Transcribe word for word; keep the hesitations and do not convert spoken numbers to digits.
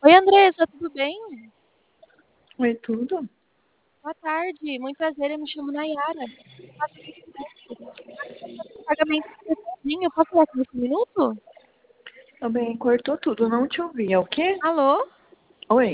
Oi, Andressa, tudo bem? Oi, tudo? Boa tarde, muito prazer, eu me chamo Nayara. Faço um pagamento certinho, posso falar com você um minuto? Também cortou tudo, não te ouvi. É o quê? Alô? Oi.